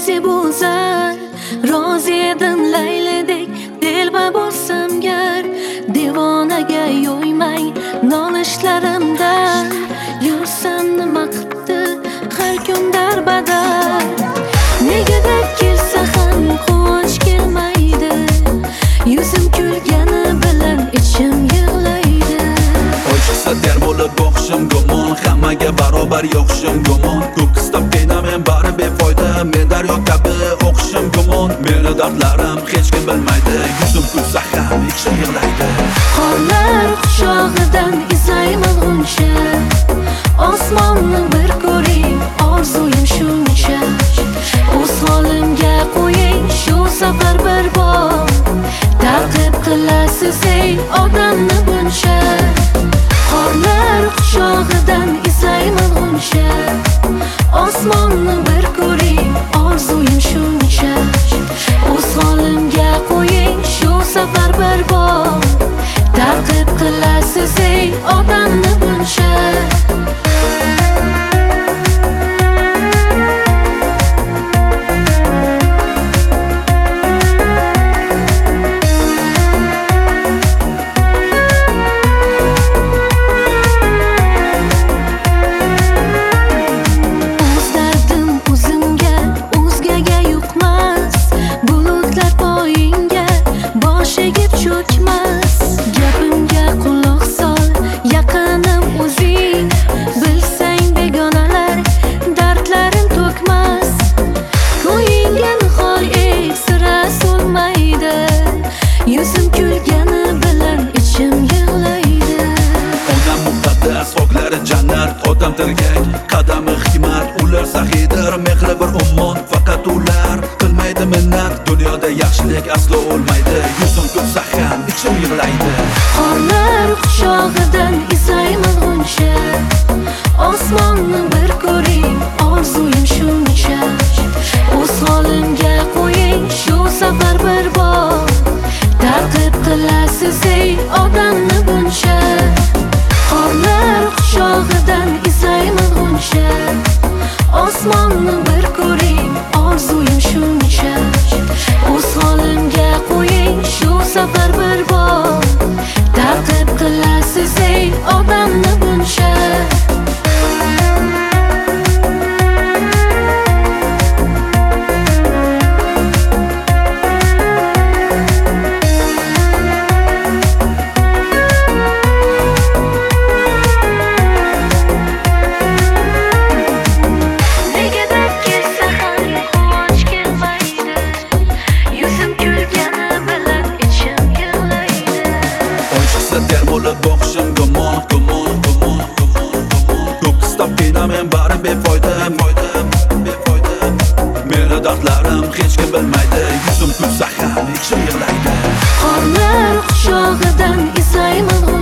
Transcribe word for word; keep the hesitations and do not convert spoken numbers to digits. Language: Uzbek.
ko'zi bo'zar. Rozi edim Layladek dilba bo'lsam gar. Devonaga yo'ymang nolishlarimdan. Yursam nima qipti har kun darbadar. Negadir kelsa ham quvonch kelmaydi. Yuzim kulgani bilan ichim yig'laydi. Oy chiqsa der bo'lib boqishim gumon, hammaga barobar yoqishim gumon. Ko'p qistab qiynamen bari befoyda, men daryo kabi o'qishim gumon. Meni dardlarim hech kim bilmaydi, yuzim kulsa ham ichim yig'laydi. Qorlar quchog'idan izayman g'uncha, osmonni bir ko'ring orzuyim shuncha. O'z holimga qo'ying shu safar bir bor, ta'qib qilasiz ey odamni buncha. Qorlar quchog'idan izayman g'uncha, osmonni bir ko'ring orzuyim shuncha. O'z holimga qo'ying shu safar bir bor, ta'qib qilasiz ey odamni buncha. Gapimga quloq sol, yaqinim o'zing. Bilsang begonalar dardlarim to'kmas. Ko'yingga nihol ey sira so'lmaydi. Yuzim kulgani bilan ichim yig'laydi. Onam muqaddas, oklari jannat, odam tirgak, qadami hikmat. Ular saxiydir, mehri bir ummon, faqat ular qilmaydi minnat. Dunyoda yaxshilik aslo o'lmaydi, yuzim kulsa ham ichim yig'laydi. Qorlar quchog'idan izayman g'uncha, osmonni bir ko'ring orzuyim shuncha. O'z holimga qo'ying shu safar bir bor, ta'qib qilasiz ey odamni buncha. Qorlar quchog'idan izayman g'uncha, osmonni bir ko'ring orzuyim shuncha. O'z holimga qo'ying shu safar bir bor, ta'qib qilasiz ey odamni buncha. Der bo'lib boqishim gumon, gumon, gumon, gumon, gumon. Ko'p qistab qiynamen bari befoyda, foyda, befoyda. Meni dardlarim hech kim bilmaydi, yuzim kulsa ham ichim yig'laydi. Qorlar quchog'idan izayman